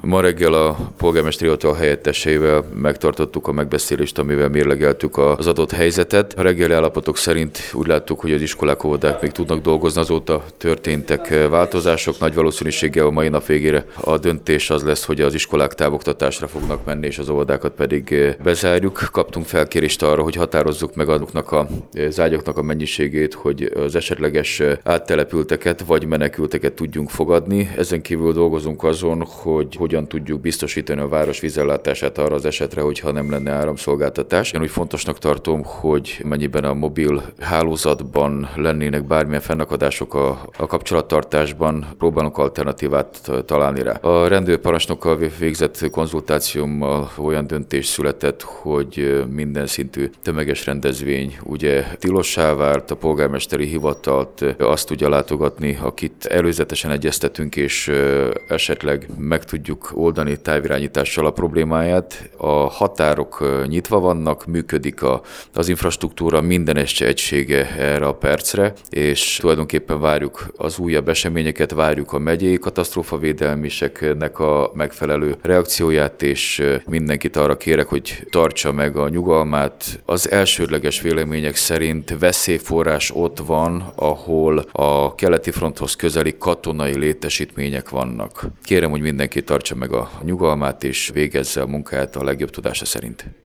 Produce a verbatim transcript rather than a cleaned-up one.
Ma reggel a polgármesteri hivatal helyettesével megtartottuk a megbeszélést, amivel mérlegeltük az adott helyzetet. A reggeli állapotok szerint úgy láttuk, hogy az iskolák, óvodák még tudnak dolgozni, azóta történtek változások. Nagy valószínűséggel a mai nap végére a döntés az lesz, hogy az iskolák távoktatásra fognak menni, és az óvodákat pedig bezárjuk. Kaptunk felkérést arra, hogy határozzuk meg azoknak az ágyaknak a mennyiségét, hogy az esetleges áttelepülteket vagy menekülteket tudjunk fogadni. Ezen kívül dolgozunk azon, hogy hogyan tudjuk biztosítani a város vízellátását arra az esetre, hogyha nem lenne áramszolgáltatás. Én úgy fontosnak tartom, hogy mennyiben a mobil hálózatban lennének bármilyen fennakadások a, a kapcsolattartásban, próbálunk alternatívát találni rá. A rendőrparancsnokkal végzett konzultációmmal olyan döntés született, hogy minden szintű tömeges rendezvény ugye tilossá vált, a polgármesteri hivatalt azt tudja látogatni, akit előzetesen egyeztetünk, és esetleg meg tudjuk oldani távirányítással a problémáját. A határok nyitva vannak, működik a, az infrastruktúra minden egysége erre a percre, és tulajdonképpen várjuk az újabb eseményeket, várjuk a megyei katasztrófavédelmiseknek a megfelelő reakcióját, és mindenkit arra kérek, hogy tartsa meg a nyugalmát. Az elsődleges vélemények szerint veszélyforrás ott van, ahol a keleti fronthoz közeli katonai létesítmények vannak. Kérem, hogy mindenki tartsa meg a nyugalmát és végezze a munkát a legjobb tudása szerint.